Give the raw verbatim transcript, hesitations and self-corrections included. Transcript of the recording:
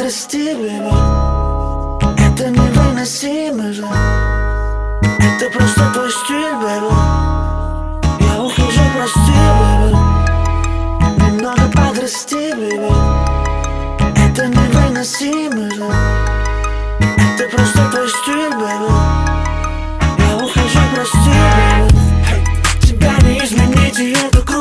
подрасти, бэби. Это невыносимо же. Это просто твой стиль, бэби. Я ухожу, прости, бэби. Немного подрасти, бэби. Это невыносимо же. Это просто твой стиль, бэби. Я ухожу, прости, бэби. Тебя не изменить, и это